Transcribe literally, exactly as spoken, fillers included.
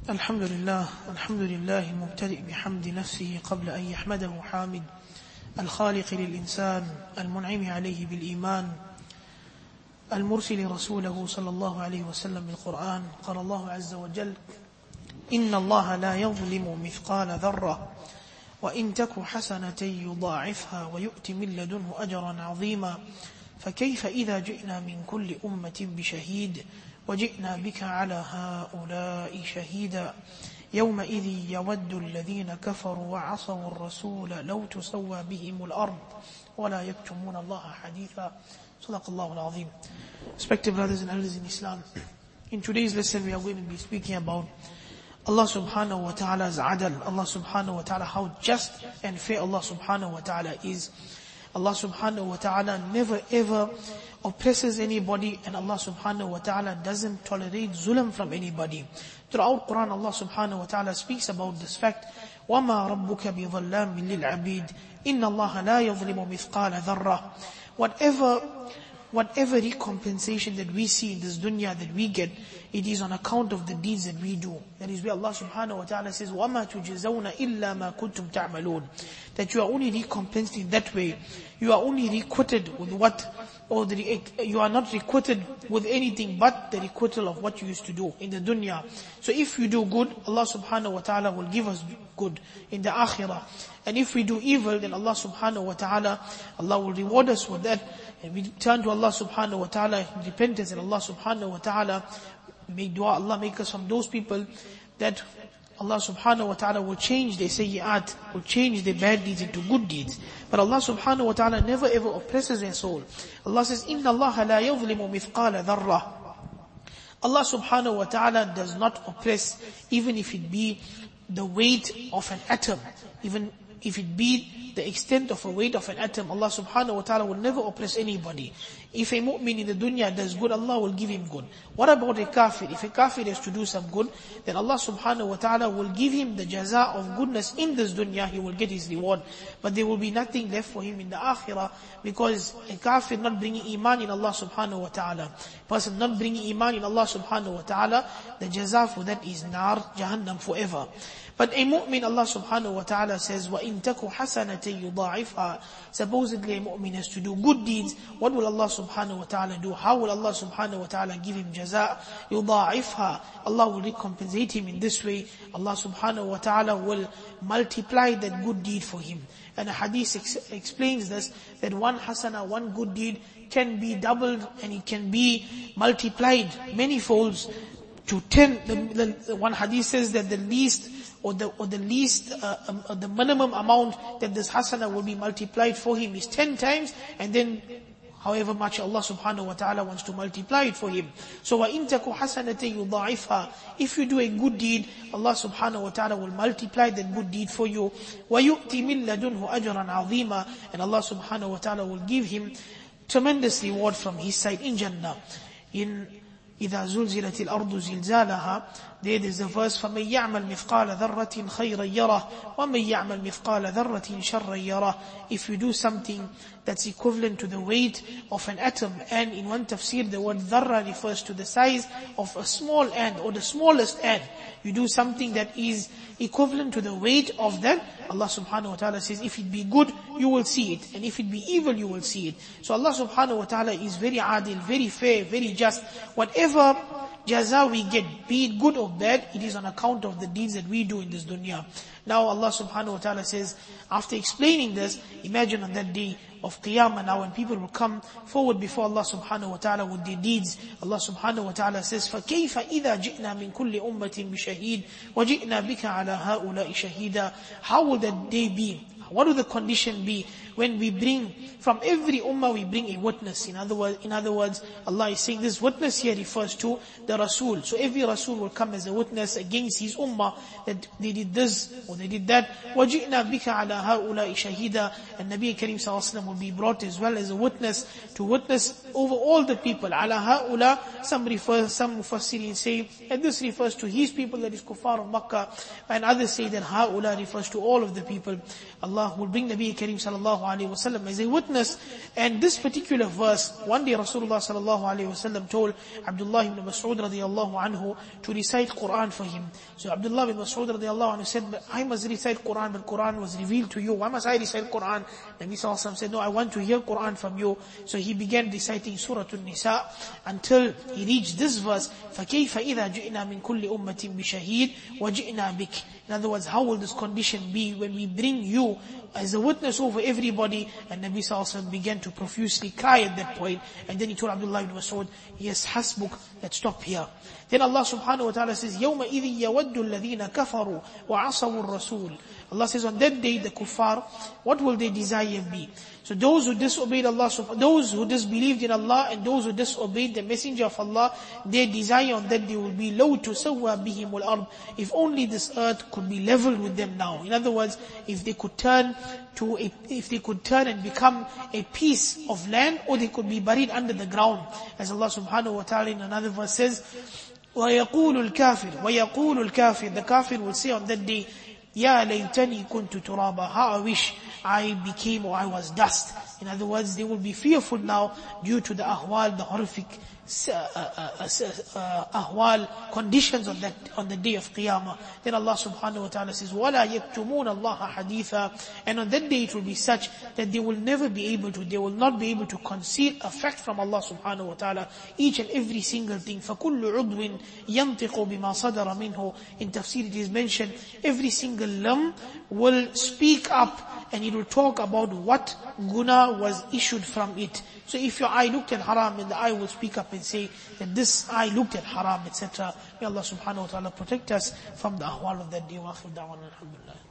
الحمد لله الحمد لله المبتدئ بحمد نفسه قبل أن يحمده حامد الخالق للإنسان المنعم عليه بالإيمان المرسل رسوله صلى الله عليه وسلم بالقرآن. قال الله عز وجل: إن الله لا يظلم مثقال ذرة وإن تك حسنة يضاعفها ويؤت من لدنه أجرا عظيما فكيف إذا جئنا من كل أمة بشهيد وجئنا بك على هؤلاء شهيدا يومئذ يود الذين كفروا وعصوا الرسول لو تسوى بهم الأرض ولا يكتمون الله حديثا. صدق الله العظيم. Respected brothers and elders in Islam, in today's lesson we are going to be speaking about Allah subhanahu wa ta'ala's adal, Allah subhanahu wa ta'ala, how just and fair Allah subhanahu wa ta'ala is. Allah subhanahu wa ta'ala never ever oppresses anybody, and Allah subhanahu wa ta'ala doesn't tolerate zulm from anybody. Throughout Quran, Allah subhanahu wa ta'ala speaks about this fact: وَمَا رَبُّكَ بِظَلَّامٍ لِلْعَبِيدِ إِنَّ اللَّهَ لَا يَظْلِمُ مِثْقَالَ ذَرَّةٍ. Whatever Whatever recompensation that we see in this dunya that we get, it is on account of the deeds that we do. That is where Allah subhanahu wa ta'ala says, وَمَا تُجِزَوْنَ إِلَّا مَا كُنْتُمْ تَعْمَلُونَ. That you are only recompensed in that way. You are only requited with what, or the, you are not requited with anything but the requital of what you used to do in the dunya. So if you do good, Allah subhanahu wa ta'ala will give us good in the akhirah. And if we do evil, then Allah subhanahu wa ta'ala, Allah will reward us with that. And we turn to Allah subhanahu wa ta'ala in repentance, and Allah subhanahu wa ta'ala make dua, Allah make us from those people that Allah subhanahu wa ta'ala will change their sayyi'at, will change their bad deeds into good deeds. But Allah subhanahu wa ta'ala never ever oppresses their soul. Allah says, إِنَّ اللَّهَ لَا يَظْلِمُ مِثْقَالَ ذَرَّةٍ. Allah subhanahu wa ta'ala does not oppress, even if it be the weight of an atom, even if it be the extent of a weight of an atom. Allah subhanahu wa ta'ala will never oppress anybody. If a mu'min in the dunya does good, Allah will give him good. What about a kafir? If a kafir has to do some good, then Allah subhanahu wa ta'ala will give him the jaza of goodness in this dunya. He will get his reward. But there will be nothing left for him in the akhirah, because a kafir not bringing iman in Allah subhanahu wa ta'ala, person not bringing iman in Allah subhanahu wa ta'ala, the jaza for that is nar, jahannam forever. But a mu'min, Allah subhanahu wa ta'ala says, وَإِن تَكُ حَسَنَةً يُضَاعِفْهَا. Supposedly a mu'min has to do good deeds. What will Allah subhanahu wa ta'ala do? How will Allah subhanahu wa ta'ala give him jaza? يُضَاعِفْهَا. Allah will recompensate him in this way. Allah subhanahu wa ta'ala will multiply that good deed for him. And a hadith ex- explains this, that one hasana, one good deed can be doubled, and it can be multiplied many folds to ten. The, the, one hadith says that the least or the or the least uh, um, uh, the minimum amount that this hasana will be multiplied for him is ten times, and then however much Allah subhanahu wa ta'ala wants to multiply it for him. So وَإِن تَكُ حَسَنَةً يُضَاعِفْهَا. If you do a good deed, Allah subhanahu wa ta'ala will multiply that good deed for you. وَيُؤْتِ مِن لَدُنْهُ أَجْرًا عَظِيمًا. And Allah subhanahu wa ta'ala will give him tremendous reward from His side in Jannah. In إِذَا زُلْزِلَتِ الْأَرْضُ زِلْزَالَهَا. There is the verse, فَمَنْ يَعْمَلْ مِثْقَالَ ذَرَّةٍ خَيْرًا يَرَهُ وَمَنْ يَعْمَلْ مِثْقَالَ ذَرَّةٍ شَرًّا يَرَهُ. If you do something that's equivalent to the weight of an atom, and in one tafsir the word dharra refers to the size of a small ant, or the smallest ant. You do something that is equivalent to the weight of that, Allah subhanahu wa ta'ala says, if it be good, you will see it, and if it be evil, you will see it. So Allah subhanahu wa ta'ala is very adil, very fair, very just. Whatever jaza we get, be it good or bad, it is on account of the deeds that we do in this dunya. Now Allah subhanahu wa ta'ala says, after explaining this, imagine on that day of Qiyamah, now when people will come forward before Allah subhanahu wa ta'ala with their deeds, Allah subhanahu wa ta'ala says, فَكَيْفَ إِذَا جِئْنَا مِن كُلِّ أُمَّةٍ بِشَهِيدٍ وَجِئْنَا بِكَ عَلَى هَؤُلَاءِ شَهِيدًا. How will that day be? What will the condition be when we bring from every ummah, we bring a witness? In other words, in other words, Allah is saying this witness here refers to the Rasul. So every Rasul will come as a witness against his ummah that they did this or they did that. وَجِئْنَا بِكَ عَلَى هَؤُلَاءِ شَهِيدًا. And Nabi Kareem sallallahu alaihi wasallam will be brought as well as a witness to witness over all the people. عَلَى هَؤُلَاء. Some refer, some mufassirin say that this refers to his people, that is kuffar of Makkah, and others say that هَؤُلَاء refers to all of the people. Allah will bring Nabi Kareem sallallahu alayhi wasallam as a witness. And this particular verse, one day Rasulullah sallallahu alayhi wasallam told Abdullah ibn Mas'ud radiyallahu anhu to recite Quran for him. So Abdullah ibn Mas'ud radiyallahu anhu said, I must recite Quran, but Quran was revealed to you. Why must I recite Quran? Nabi sallallahu alayhi wasallam said, no, I want to hear Quran from you. So he began reciting Surah An-Nisa until he reached this verse, فَكَيْفَ إِذَا جِئْنَا مِنْ كُلِّ أُمَّةٍ بِشَهِيدٍ وَجِئْنَا بِكَ. In other words, how will this condition be when we bring you as a witness over everybody? And Nabi sallallahu alaihi wasallam began to profusely cry at that point. And then he told Abdullah ibn Mas'ud, yes, hasbuk, let's stop here. Then Allah subhanahu wa ta'ala says, يَوْمَئِذٍ يَوَدُّ الَّذِينَ كَفَرُوا وَعَصَوُوا الرَّسُولِ. Allah says, on that day, the kuffar, what will their desire be? So those who disobeyed Allah, those who disbelieved in Allah, and those who disobeyed the messenger of Allah, their desire on that day will be, لَوْ تُسَوَّى بِهِمُ الْأَرْضِ. If only this earth could be leveled with them now. In other words, if they could turn to a, if they could turn and become a piece of land, or they could be buried under the ground. As Allah subhanahu wa ta'ala in another verse says, وَيَقُولُ الْكَافِرُ وَيَقُولُ الْكَافِرُ. The kafir will say on that day, Ya laytani kuntu turaba. How I wish I became or I was dust. In other words, they will be fearful now due to the ahwal, the horrific uh, uh, uh, uh, ahwal, conditions on that, on the day of Qiyamah. Then Allah subhanahu wa ta'ala says, وَلَا يَكْتُمُونَ اللَّهَ حَدِيثًا. And on that day it will be such that they will never be able to, they will not be able to conceal a fact from Allah subhanahu wa ta'ala, each and every single thing. فَكُلُّ عُضْوٍ يَنْطِقُ بِمَا صَدَرَ مِنْهُ. In tafsir it is mentioned, every single limb will speak up and it will talk about what guna was issued from it. So if your eye looked at haram, and the eye will speak up and say that this eye looked at haram, et cetera. May Allah subhanahu wa ta'ala protect us from the ahwal of that day. Wa akhir da'wana alhamdulillah.